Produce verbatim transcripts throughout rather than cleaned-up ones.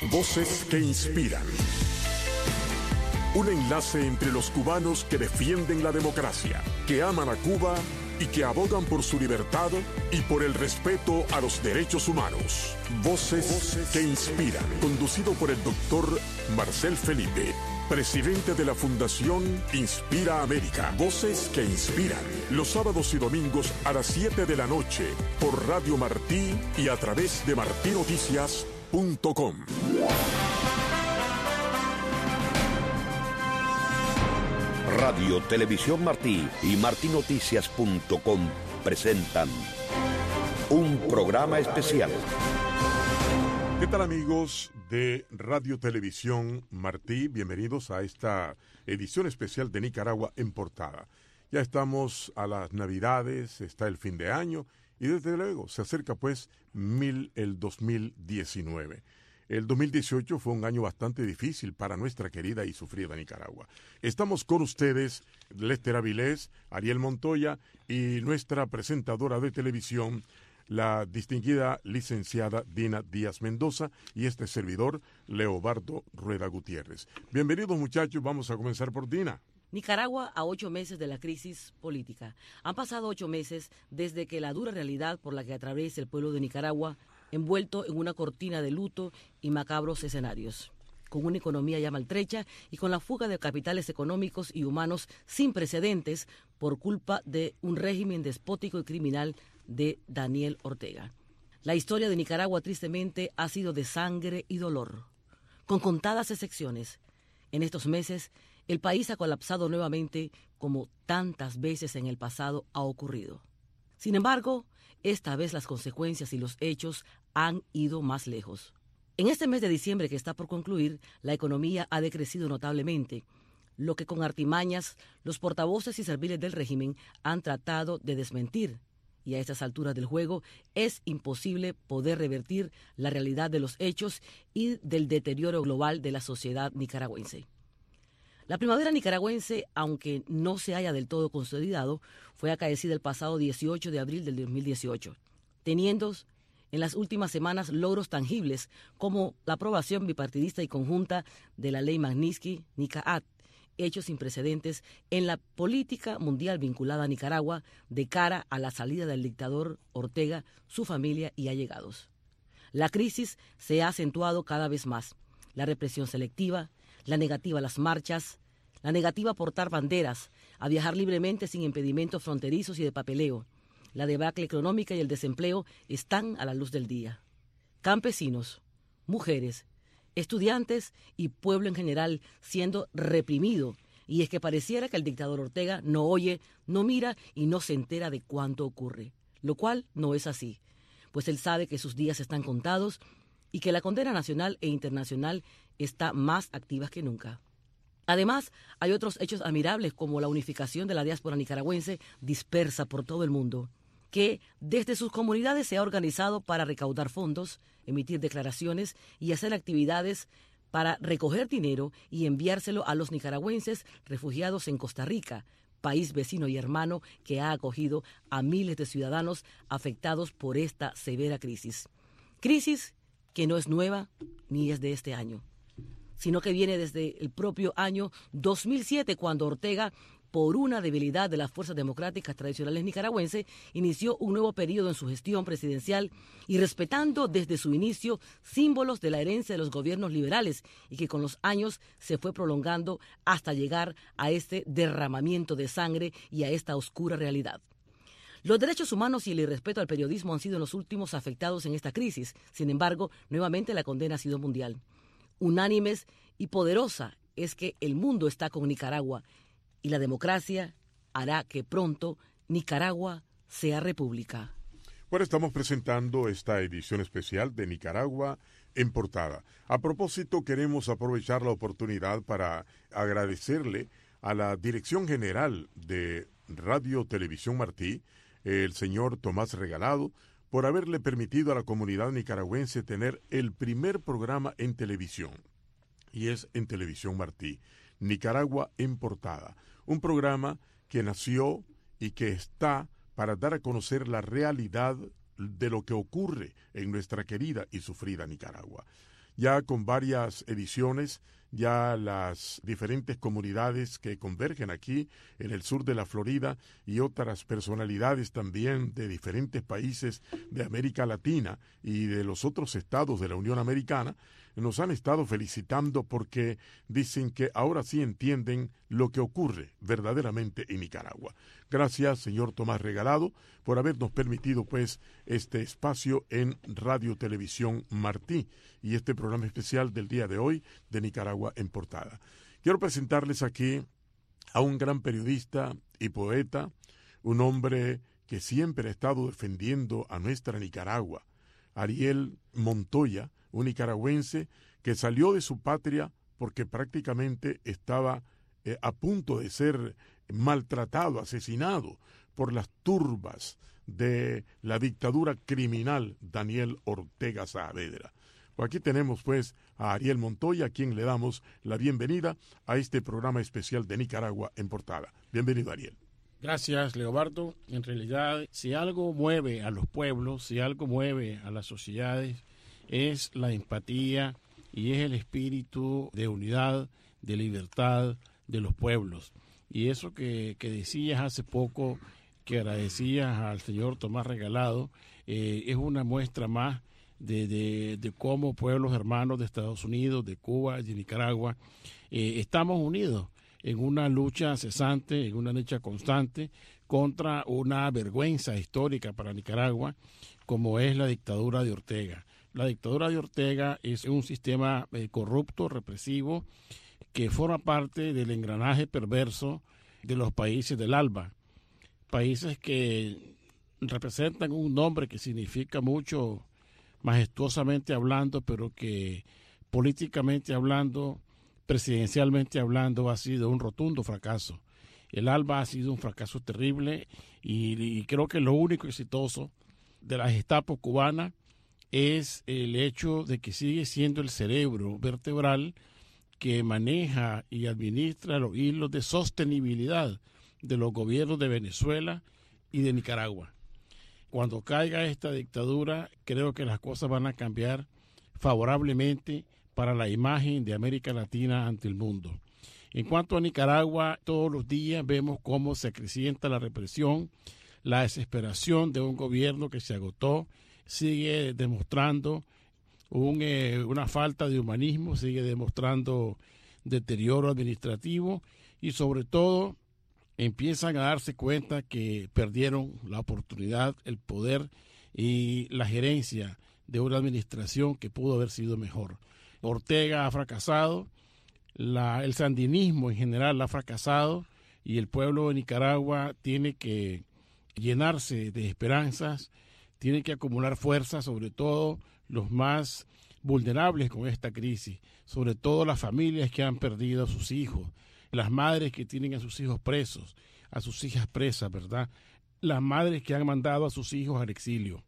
Voces que inspiran. Un enlace entre los cubanos que defienden la democracia, que aman a Cuba y que abogan por su libertad y por el respeto a los derechos humanos. Voces, Voces que inspiran. Conducido por el doctor Marcel Felipe, presidente de la Fundación Inspira América. Voces que inspiran. Los sábados y domingos a las siete de la noche por Radio Martí y a través de martí noticias punto com. Radio Televisión Martí y martí noticias punto com presentan un programa especial. ¿Qué tal, amigos de Radio Televisión Martí? Bienvenidos a esta edición especial de Nicaragua en Portada. Ya estamos a las Navidades, está el fin de año y desde luego se acerca pues mil, el dos mil diecinueve. El dos mil dieciocho fue un año bastante difícil para nuestra querida y sufrida Nicaragua. Estamos con ustedes, Lester Avilés, Ariel Montoya y nuestra presentadora de televisión, la distinguida licenciada Dina Díaz Mendoza, y este servidor, Leobardo Rueda Gutiérrez. Bienvenidos, muchachos, vamos a comenzar por Dina. Nicaragua a ocho meses de la crisis política. Han pasado ocho meses desde que la dura realidad por la que atraviesa el pueblo de Nicaragua, envuelto en una cortina de luto y macabros escenarios, con una economía ya maltrecha y con la fuga de capitales económicos y humanos sin precedentes por culpa de un régimen despótico y criminal de Daniel Ortega. La historia de Nicaragua tristemente ha sido de sangre y dolor, con contadas excepciones. En estos meses, el país ha colapsado nuevamente como tantas veces en el pasado ha ocurrido. Sin embargo, esta vez las consecuencias y los hechos han ido más lejos. En este mes de diciembre que está por concluir, la economía ha decrecido notablemente, lo que con artimañas los portavoces y serviles del régimen han tratado de desmentir. Y a estas alturas del juego es imposible poder revertir la realidad de los hechos y del deterioro global de la sociedad nicaragüense. La primavera nicaragüense, aunque no se haya del todo consolidado, fue acaecida el pasado dieciocho de abril del dos mil dieciocho, teniendo en las últimas semanas logros tangibles como la aprobación bipartidista y conjunta de la ley Magnitsky-Nicaat, hechos sin precedentes en la política mundial vinculada a Nicaragua de cara a la salida del dictador Ortega, su familia y allegados. La crisis se ha acentuado cada vez más. La represión selectiva, la negativa a las marchas, la negativa a portar banderas, a viajar libremente sin impedimentos fronterizos y de papeleo, la debacle económica y el desempleo están a la luz del día. Campesinos, mujeres, estudiantes y pueblo en general siendo reprimido, y es que pareciera que el dictador Ortega no oye, no mira y no se entera de cuánto ocurre, lo cual no es así, pues él sabe que sus días están contados y que la condena nacional e internacional está más activa que nunca. Además, hay otros hechos admirables como la unificación de la diáspora nicaragüense dispersa por todo el mundo, que desde sus comunidades se ha organizado para recaudar fondos, emitir declaraciones y hacer actividades para recoger dinero y enviárselo a los nicaragüenses refugiados en Costa Rica, país vecino y hermano que ha acogido a miles de ciudadanos afectados por esta severa crisis. Crisis que no es nueva ni es de este año, sino que viene desde el propio año dos mil siete, cuando Ortega, por una debilidad de las fuerzas democráticas tradicionales nicaragüenses, inició un nuevo periodo en su gestión presidencial y respetando desde su inicio símbolos de la herencia de los gobiernos liberales y que con los años se fue prolongando hasta llegar a este derramamiento de sangre y a esta oscura realidad. Los derechos humanos y el irrespeto al periodismo han sido los últimos afectados en esta crisis. Sin embargo, nuevamente la condena ha sido mundial. Unánimes y poderosa es que el mundo está con Nicaragua y la democracia hará que pronto Nicaragua sea república. Bueno, estamos presentando esta edición especial de Nicaragua en Portada. A propósito, queremos aprovechar la oportunidad para agradecerle a la Dirección General de Radio Televisión Martí, el señor Tomás Regalado, por haberle permitido a la comunidad nicaragüense tener el primer programa en televisión. Y es en Televisión Martí, Nicaragua en Portada. Un programa que nació y que está para dar a conocer la realidad de lo que ocurre en nuestra querida y sufrida Nicaragua. ya con varias ediciones. Ya las diferentes comunidades que convergen aquí en el sur de la Florida y otras personalidades también de diferentes países de América Latina y de los otros estados de la Unión Americana nos han estado felicitando porque dicen que ahora sí entienden lo que ocurre verdaderamente en Nicaragua. Gracias, señor Tomás Regalado, por habernos permitido pues este espacio en Radio Televisión Martí y este programa especial del día de hoy de Nicaragua en Portada. Quiero presentarles aquí a un gran periodista y poeta, un hombre que siempre ha estado defendiendo a nuestra Nicaragua, Ariel Montoya, un nicaragüense que salió de su patria porque prácticamente estaba eh, a punto de ser maltratado, asesinado por las turbas de la dictadura criminal Daniel Ortega Saavedra. Pues aquí tenemos pues a Ariel Montoya, a quien le damos la bienvenida a este programa especial de Nicaragua en Portada. Bienvenido, Ariel. Gracias, Leobardo. En realidad, si algo mueve a los pueblos, si algo mueve a las sociedades, es la empatía y es el espíritu de unidad, de libertad de los pueblos. Y eso que, que decías hace poco, que agradecías al señor Tomás Regalado, eh, es una muestra más de, de, de cómo pueblos hermanos de Estados Unidos, de Cuba y de Nicaragua, eh, estamos unidos en una lucha cesante, en una lucha constante contra una vergüenza histórica para Nicaragua, como es la dictadura de Ortega. La dictadura de Ortega es un sistema eh, corrupto, represivo, que forma parte del engranaje perverso de los países del ALBA, países que representan un nombre que significa mucho majestuosamente hablando, pero que políticamente hablando, presidencialmente hablando, ha sido un rotundo fracaso. El ALBA ha sido un fracaso terrible y, y creo que lo único exitoso de la Gestapo cubana es el hecho de que sigue siendo el cerebro vertebral que maneja y administra los hilos de sostenibilidad de los gobiernos de Venezuela y de Nicaragua. Cuando caiga esta dictadura, creo que las cosas van a cambiar favorablemente para la imagen de América Latina ante el mundo. En cuanto a Nicaragua, todos los días vemos cómo se acrecienta la represión, la desesperación de un gobierno que se agotó, sigue demostrando un, eh, una falta de humanismo, sigue demostrando deterioro administrativo y sobre todo empiezan a darse cuenta que perdieron la oportunidad, el poder y la gerencia de una administración que pudo haber sido mejor. Ortega ha fracasado, la, el sandinismo en general ha fracasado y el pueblo de Nicaragua tiene que llenarse de esperanzas, tiene que acumular fuerzas, sobre todo los más vulnerables con esta crisis, sobre todo las familias que han perdido a sus hijos, las madres que tienen a sus hijos presos, a sus hijas presas, ¿verdad? Las madres que han mandado a sus hijos al exilio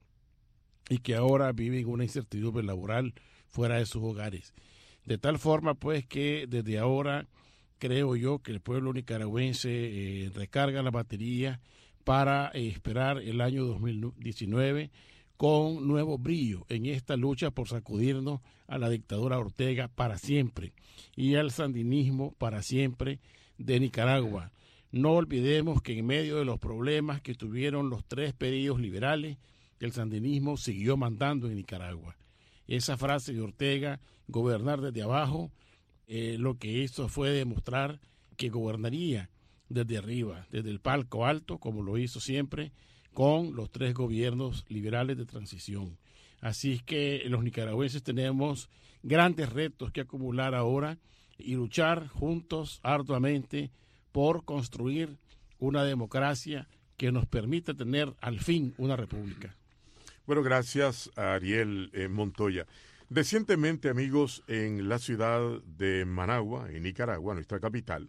y que ahora viven una incertidumbre laboral fuera de sus hogares. De tal forma, pues, que desde ahora creo yo que el pueblo nicaragüense eh, recarga la batería para eh, esperar el año dos mil diecinueve con nuevo brillo en esta lucha por sacudirnos a la dictadura Ortega para siempre y al sandinismo para siempre de Nicaragua. No olvidemos que en medio de los problemas que tuvieron los tres periodos liberales, el sandinismo siguió mandando en Nicaragua. Esa frase de Ortega, gobernar desde abajo, eh, lo que hizo fue demostrar que gobernaría desde arriba, desde el palco alto, como lo hizo siempre, con los tres gobiernos liberales de transición. Así es que los nicaragüenses tenemos grandes retos que acumular ahora y luchar juntos arduamente por construir una democracia que nos permita tener al fin una república. Bueno, gracias a Ariel eh, Montoya. Recientemente, amigos, en la ciudad de Managua, en Nicaragua, nuestra capital,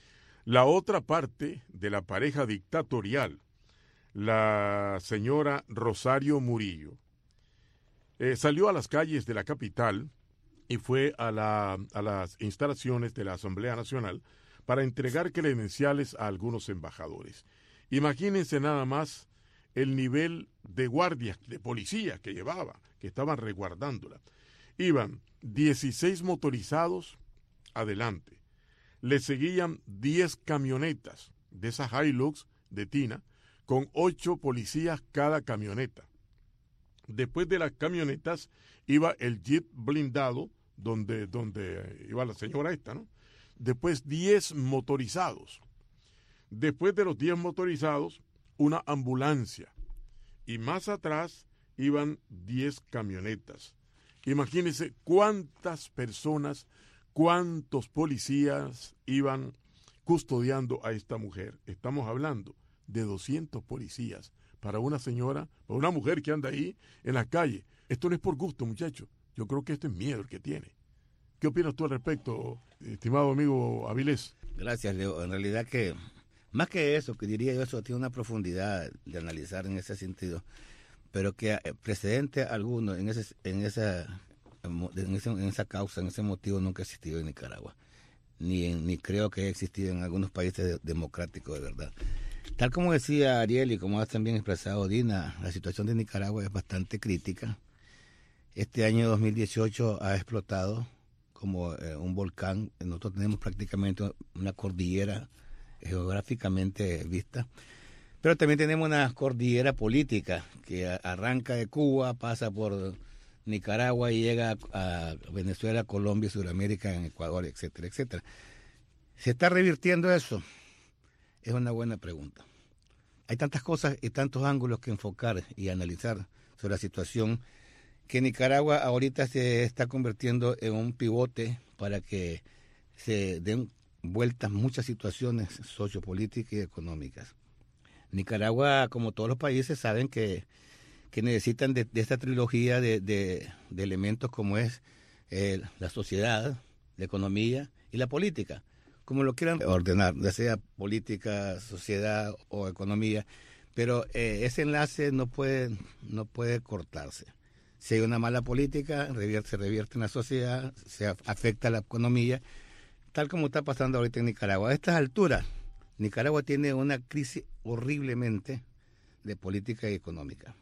la otra parte de la pareja dictatorial, la señora Rosario Murillo, eh, salió a las calles de la capital y fue a, la, a las instalaciones de la Asamblea Nacional para entregar credenciales a algunos embajadores. Imagínense nada más el nivel de guardias, de policía que llevaba, que estaban resguardándola. Iban dieciséis motorizados adelante. Le seguían diez camionetas de esas Hilux de Tina, con ocho policías cada camioneta. Después de las camionetas iba el jeep blindado donde, donde iba la señora esta, ¿no? Después diez motorizados. Después de los diez motorizados, una ambulancia. Y más atrás iban diez camionetas. Imagínense cuántas personas, cuántos policías iban custodiando a esta mujer. Estamos hablando de doscientos policías para una señora, para una mujer que anda ahí en la calle. Esto no es por gusto, muchachos. Yo creo que esto es miedo el que tiene. ¿Qué opinas tú al respecto, estimado amigo Avilés? Gracias, Leo. En realidad que, más que eso, que diría yo, eso tiene una profundidad de analizar en ese sentido, pero que precedente alguno en, ese, en, esa, en, ese, en esa causa, en ese motivo, nunca ha existido en Nicaragua. Ni, en, ni creo que haya existido en algunos países de, democráticos de verdad. Tal como decía Ariel y como ha también expresado Dina, la situación de Nicaragua es bastante crítica. Este año dos mil dieciocho ha explotado como eh, un volcán. Nosotros tenemos prácticamente una cordillera geográficamente vista, pero también tenemos una cordillera política que a, arranca de Cuba, pasa por Nicaragua y llega a, a Venezuela, Colombia, Sudamérica, en Ecuador, etcétera, etcétera. ¿Se está revirtiendo eso? Es una buena pregunta. Hay tantas cosas y tantos ángulos que enfocar y analizar sobre la situación que Nicaragua ahorita se está convirtiendo en un pivote para que se den vueltas muchas situaciones sociopolíticas y económicas. Nicaragua, como todos los países, saben que, que necesitan de, de esta trilogía de, de, de elementos como es eh, la sociedad, la economía y la política, como lo quieran ordenar, ya sea política, sociedad o economía, pero eh, ese enlace no puede, no puede cortarse. Si hay una mala política, revierte, se revierte en la sociedad, se afecta a la economía, tal como está pasando ahorita en Nicaragua. A estas alturas, Nicaragua tiene una crisis horriblemente de política y económica.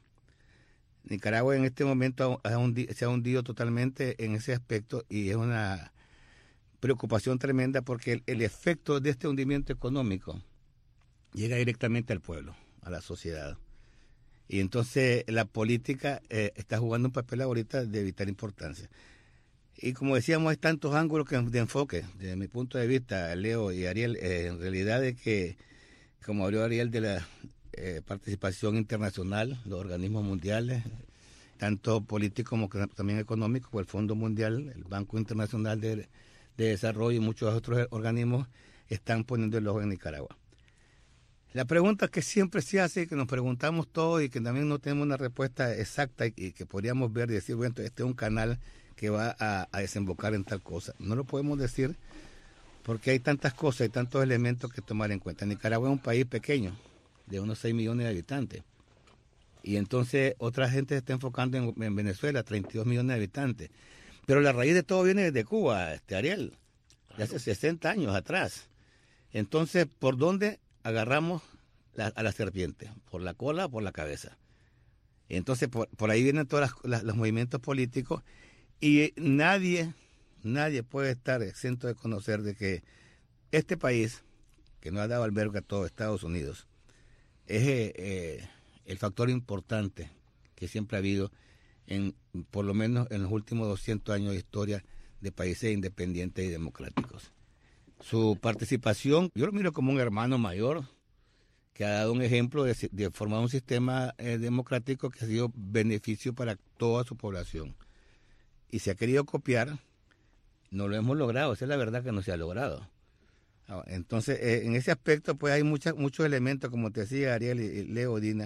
Nicaragua en este momento ha hundi- se ha hundido totalmente en ese aspecto y es una preocupación tremenda porque el, el efecto de este hundimiento económico llega directamente al pueblo, a la sociedad. Y entonces la política eh, está jugando un papel ahorita de vital importancia. Y como decíamos, hay tantos ángulos que, de enfoque. Desde mi punto de vista, Leo y Ariel, eh, en realidad es que, como habló Ariel de la eh, participación internacional, los organismos mundiales, tanto políticos como también económicos, como el Fondo Mundial, el Banco Internacional de, de Desarrollo y muchos otros organismos están poniendo el ojo en Nicaragua. La pregunta que siempre se hace, que nos preguntamos todos y que también no tenemos una respuesta exacta y, y que podríamos ver y decir, bueno, este es un canal que va a, a desembocar en tal cosa. No lo podemos decir porque hay tantas cosas, hay tantos elementos que tomar en cuenta. Nicaragua es un país pequeño, de unos seis millones de habitantes. Y entonces otra gente se está enfocando en, en Venezuela, treinta y dos millones de habitantes. Pero la raíz de todo viene desde Cuba, este Ariel, de hace sesenta años atrás. Entonces, ¿por dónde agarramos la, a la serpiente? ¿Por la cola o por la cabeza? Entonces, por, por ahí vienen todos las, las, los movimientos políticos y nadie, nadie puede estar exento de conocer de que este país, que nos ha dado albergue a todo Estados Unidos, es eh, el factor importante que siempre ha habido, en por lo menos en los últimos doscientos años de historia de países independientes y democráticos. Su participación, yo lo miro como un hermano mayor que ha dado un ejemplo de, de formar un sistema eh, democrático que ha sido beneficio para toda su población. Y se ha querido copiar, no lo hemos logrado, esa es la verdad que no se ha logrado. Entonces, eh, en ese aspecto, pues hay muchas, muchos elementos, como te decía Ariel y, y Leo, Dina.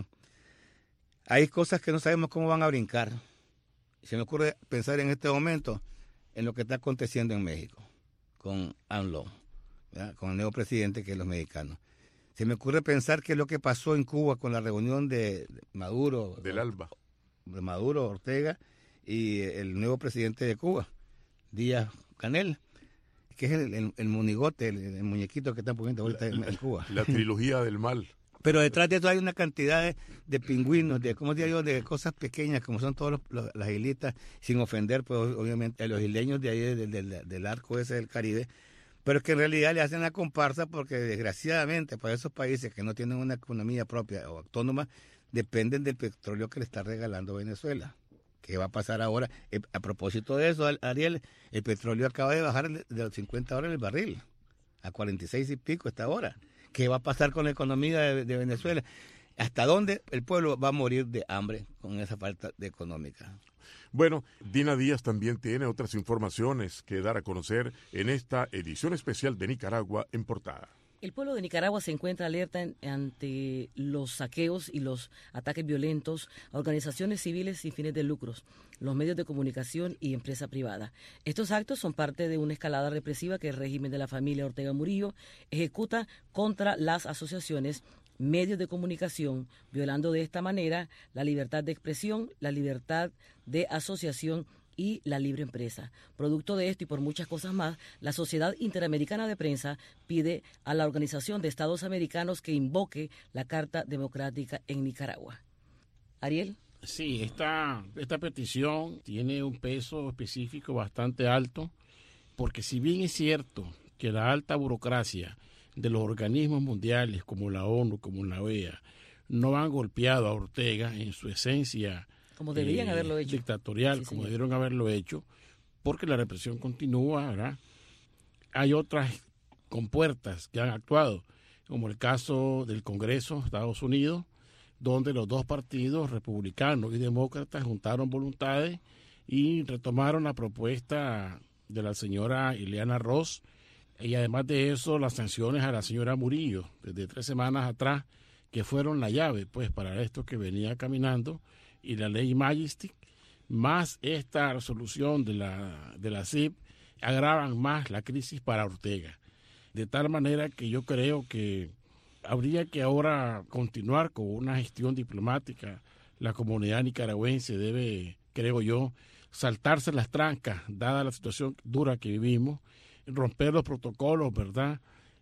Hay cosas que no sabemos cómo van a brincar. Se me ocurre pensar en este momento en lo que está aconteciendo en México, con AMLO, ¿verdad? Con el nuevo presidente que es los mexicanos. Se me ocurre pensar qué es lo que pasó en Cuba con la reunión de Maduro, del Alba, de Maduro, Ortega y el nuevo presidente de Cuba, Díaz Canel, que es el, el, el monigote, el, el muñequito que están poniendo ahorita la, en, en Cuba. La trilogía del mal. Pero detrás de eso hay una cantidad de, de pingüinos, de, ¿cómo digo yo?, de cosas pequeñas, como son todas las islitas, sin ofender, pues obviamente, a los isleños de ahí, del, del, del arco ese del Caribe, pero que en realidad le hacen la comparsa porque desgraciadamente para esos países que no tienen una economía propia o autónoma, dependen del petróleo que le está regalando Venezuela. ¿Qué va a pasar ahora? Eh, a propósito de eso, Ariel, el petróleo acaba de bajar de los cincuenta dólares el barril, a cuarenta y seis y pico esta hora. ¿Qué va a pasar con la economía de, de Venezuela? ¿Hasta dónde el pueblo va a morir de hambre con esa falta de económica? Bueno, Dina Díaz también tiene otras informaciones que dar a conocer en esta edición especial de Nicaragua en Portada. El pueblo de Nicaragua se encuentra alerta en, ante los saqueos y los ataques violentos a organizaciones civiles sin fines de lucros, los medios de comunicación y empresa privada. Estos actos son parte de una escalada represiva que el régimen de la familia Ortega Murillo ejecuta contra las asociaciones, medios de comunicación, violando de esta manera la libertad de expresión, la libertad de asociación y la libre empresa. Producto de esto y por muchas cosas más, la Sociedad Interamericana de Prensa pide a la Organización de Estados Americanos que invoque la Carta Democrática en Nicaragua. Ariel. Sí, esta, esta petición tiene un peso específico bastante alto, porque si bien es cierto que la alta burocracia de los organismos mundiales como la ONU, como la O E A, no han golpeado a Ortega en su esencia como deberían eh, haberlo hecho. Dictatorial, sí, como debieron haberlo hecho, porque la represión continúa, ¿verdad? Hay otras compuertas que han actuado, como el caso del Congreso de Estados Unidos, donde los dos partidos, republicanos y demócratas, juntaron voluntades y retomaron la propuesta de la señora Ileana Ross, y además de eso, las sanciones a la señora Murillo, desde tres semanas atrás, que fueron la llave, pues, para esto que venía caminando, y la ley Majestic, más esta resolución de la, de la C I P, agravan más la crisis para Ortega. De tal manera que yo creo que habría que ahora continuar con una gestión diplomática. La comunidad nicaragüense debe, creo yo, saltarse las trancas, dada la situación dura que vivimos, romper los protocolos, ¿verdad?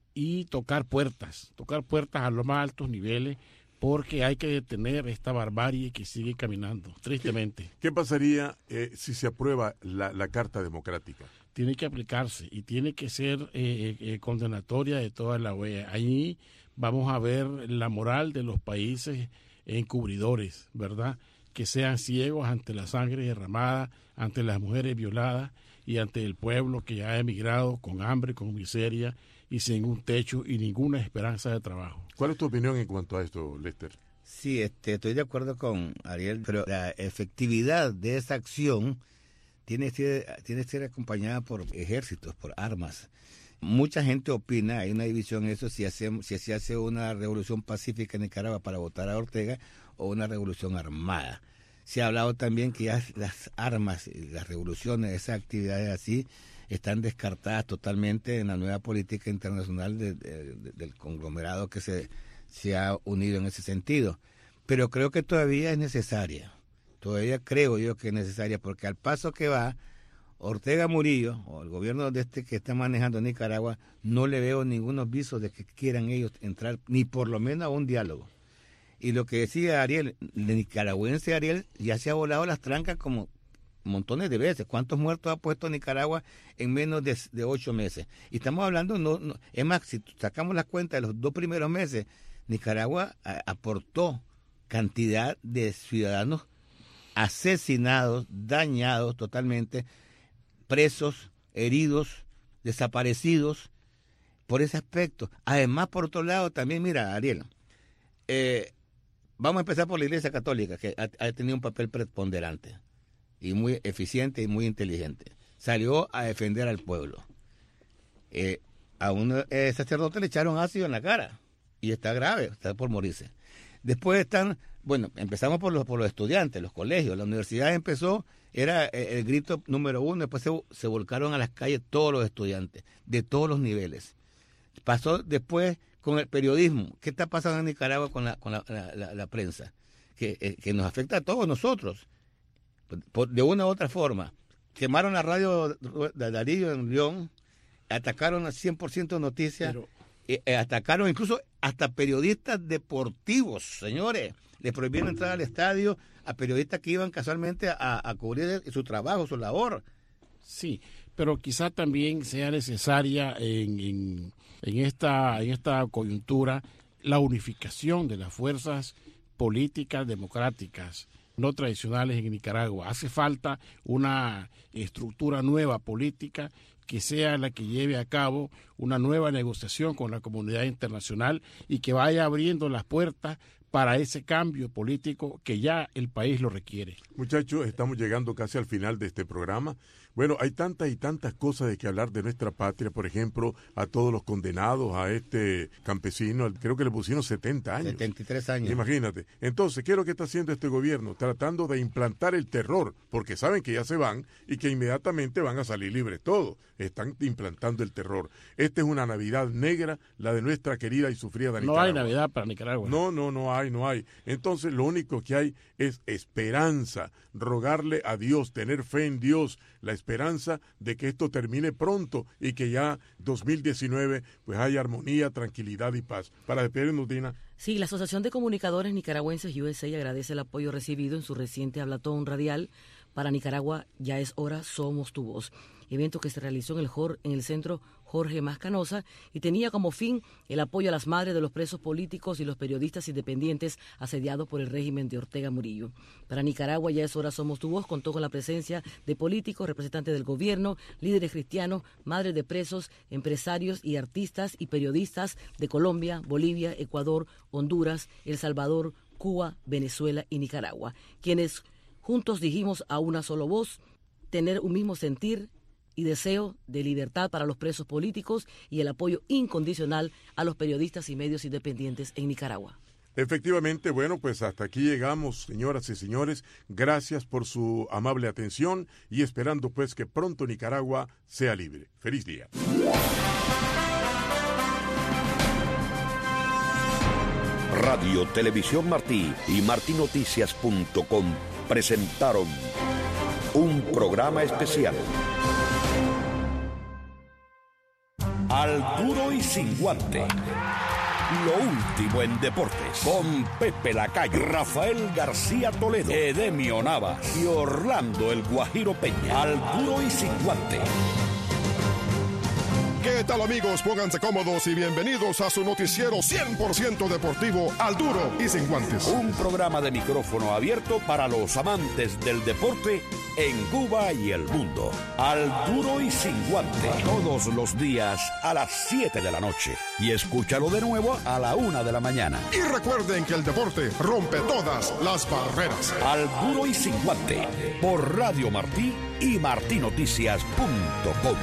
Y tocar puertas, tocar puertas a los más altos niveles, porque hay que detener esta barbarie que sigue caminando, tristemente. ¿Qué pasaría eh, si se aprueba la, la Carta Democrática? Tiene que aplicarse y tiene que ser eh, eh, condenatoria de toda la O E A. Ahí vamos a ver la moral de los países encubridores, ¿verdad? Que sean ciegos ante la sangre derramada, ante las mujeres violadas y ante el pueblo que ha emigrado con hambre, con miseria y sin un techo y ninguna esperanza de trabajo. ¿Cuál es tu opinión en cuanto a esto, Lester? Sí, este, estoy de acuerdo con Ariel, pero la efectividad de esa acción tiene que ser, tiene que ser acompañada por ejércitos, por armas. Mucha gente opina, hay una división en eso, si, hace, si se hace una revolución pacífica en Nicaragua para votar a Ortega o una revolución armada. Se ha hablado también que ya las armas, las revoluciones, esas actividades así, están descartadas totalmente en la nueva política internacional de, de, de, del conglomerado que se, se ha unido en ese sentido. Pero creo que todavía es necesaria, todavía creo yo que es necesaria, porque al paso que va, Ortega Murillo, o el gobierno de este que está manejando Nicaragua, no le veo ningunos visos de que quieran ellos entrar, ni por lo menos a un diálogo. Y lo que decía Ariel, el nicaragüense Ariel, ya se ha volado las trancas como montones de veces. ¿Cuántos muertos ha puesto Nicaragua en menos de, de ocho meses? Y estamos hablando, no, no, es más, si sacamos la cuenta de los dos primeros meses, Nicaragua a, aportó cantidad de ciudadanos asesinados, dañados totalmente, presos, heridos, desaparecidos, por ese aspecto. Además, por otro lado, también, mira, Ariel, eh, vamos a empezar por la Iglesia Católica, que ha, ha tenido un papel preponderante y muy eficiente y muy inteligente. Salió a defender al pueblo. Eh, a un eh, sacerdote le echaron ácido en la cara y está grave, está por morirse. Después están, bueno, empezamos por los, por los estudiantes, los colegios. La universidad empezó, era el grito número uno, después se, se volcaron a las calles todos los estudiantes, de todos los niveles. Pasó después con el periodismo. ¿Qué está pasando en Nicaragua con la, con la, la, la, la prensa? Que, eh, que nos afecta a todos nosotros, por, de una u otra forma. Quemaron la radio de Darío en León, atacaron al cien por ciento noticias, Pero... eh, eh, atacaron incluso hasta periodistas deportivos, señores. Les prohibieron entrar al estadio a periodistas que iban casualmente a, a cubrir su trabajo, su labor. Sí, pero quizá también sea necesaria en, en, en, esta, en esta coyuntura la unificación de las fuerzas políticas democráticas no tradicionales en Nicaragua. Hace falta una estructura nueva política que sea la que lleve a cabo una nueva negociación con la comunidad internacional y que vaya abriendo las puertas para ese cambio político que ya el país lo requiere. Muchachos, estamos llegando casi al final de este programa. Bueno, hay tantas y tantas cosas de que hablar de nuestra patria, por ejemplo, a todos los condenados, a este campesino, creo que le pusieron setenta años. setenta y tres años. Imagínate. Entonces, ¿qué es lo que está haciendo este gobierno? Tratando de implantar el terror, porque saben que ya se van y que inmediatamente van a salir libres todos. Están implantando el terror. Esta es una Navidad negra, la de nuestra querida y sufrida Nicaragua. No hay Navidad para Nicaragua. No, no, no hay, no hay. Entonces, lo único que hay es esperanza, rogarle a Dios, tener fe en Dios, la esperanza de que esto termine pronto y que ya dos mil diecinueve pues haya armonía, tranquilidad y paz. Para despedirnos, Dina. Sí, la Asociación de Comunicadores Nicaragüenses U S A agradece el apoyo recibido en su reciente hablatón radial para Nicaragua, ya es hora, somos tu voz. Evento que se realizó en el, Jor, en el centro Jorge Mascanosa y tenía como fin el apoyo a las madres de los presos políticos y los periodistas independientes asediados por el régimen de Ortega Murillo. Para Nicaragua, ya es hora, somos tu voz, contó con la presencia de políticos, representantes del gobierno, líderes cristianos, madres de presos, empresarios y artistas y periodistas de Colombia, Bolivia, Ecuador, Honduras, El Salvador, Cuba, Venezuela y Nicaragua, quienes juntos dijimos a una sola voz tener un mismo sentir y deseo de libertad para los presos políticos y el apoyo incondicional a los periodistas y medios independientes en Nicaragua. Efectivamente, bueno, pues hasta aquí llegamos, señoras y señores. Gracias por su amable atención y esperando pues que pronto Nicaragua sea libre. Feliz día. Radio Televisión Martí y martí noticias punto com presentaron un programa especial. Al duro y sin guante. Lo último en deportes. Con Pepe Lacayo, Rafael García Toledo, Edemio Navas y Orlando el Guajiro Peña. Al duro y sin guante. ¿Qué tal, amigos? Pónganse cómodos y bienvenidos a su noticiero cien por ciento deportivo, Al Duro y Sin Guantes. Un programa de micrófono abierto para los amantes del deporte en Cuba y el mundo. Al Duro y Sin Guante. Todos los días a las siete de la noche. Y escúchalo de nuevo a la una de la mañana. Y recuerden que el deporte rompe todas las barreras. Al Duro y Sin Guante. Por Radio Martí y martí noticias punto com.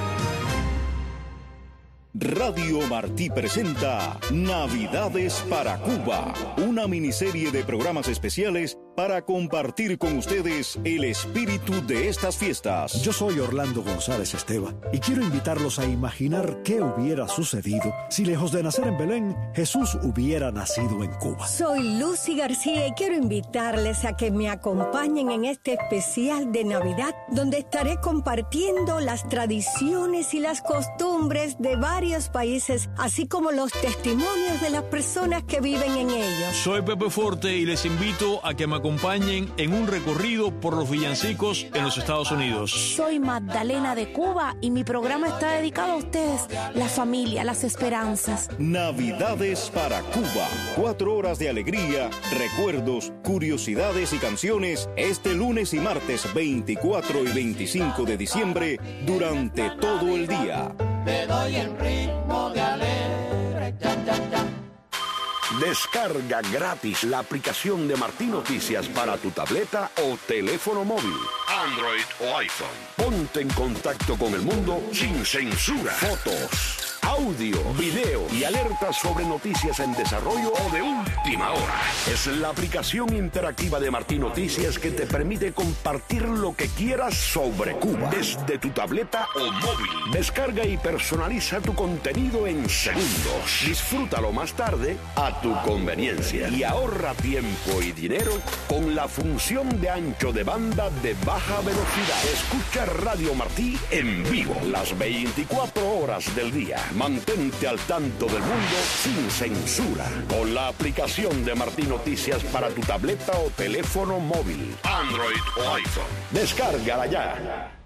Radio Martí presenta Navidades para Cuba, una miniserie de programas especiales para compartir con ustedes el espíritu de estas fiestas. Yo soy Orlando González Esteva y quiero invitarlos a imaginar qué hubiera sucedido si, lejos de nacer en Belén, Jesús hubiera nacido en Cuba. Soy Lucy García y quiero invitarles a que me acompañen en este especial de Navidad, donde estaré compartiendo las tradiciones y las costumbres de varios países, así como los testimonios de las personas que viven en ellos. Soy Pepe Forte y les invito a que me acompañen en un recorrido por los villancicos en los Estados Unidos. Soy Magdalena de Cuba y mi programa está dedicado a ustedes, la familia, las esperanzas. Navidades para Cuba. Cuatro horas de alegría, recuerdos, curiosidades y canciones este lunes y martes veinticuatro y veinticinco de diciembre durante todo el día. Le doy el ritmo de alegre, cha, cha, cha. Descarga gratis la aplicación de Martí Noticias para tu tableta o teléfono móvil, Android o iPhone. Ponte en contacto con el mundo sin censura. Fotos, audio, video y alertas sobre noticias en desarrollo o de última hora. Es la aplicación interactiva de Martí Noticias que te permite compartir lo que quieras sobre Cuba desde tu tableta o móvil. Descarga y personaliza tu contenido en segundos. Disfrútalo más tarde a tu conveniencia y ahorra tiempo y dinero con la función de ancho de banda de baja velocidad. Escucha Radio Martí en vivo las veinticuatro horas del día. Mantente al tanto del mundo sin censura con la aplicación de Martín Noticias para tu tableta o teléfono móvil, Android o iPhone. Descárgala ya.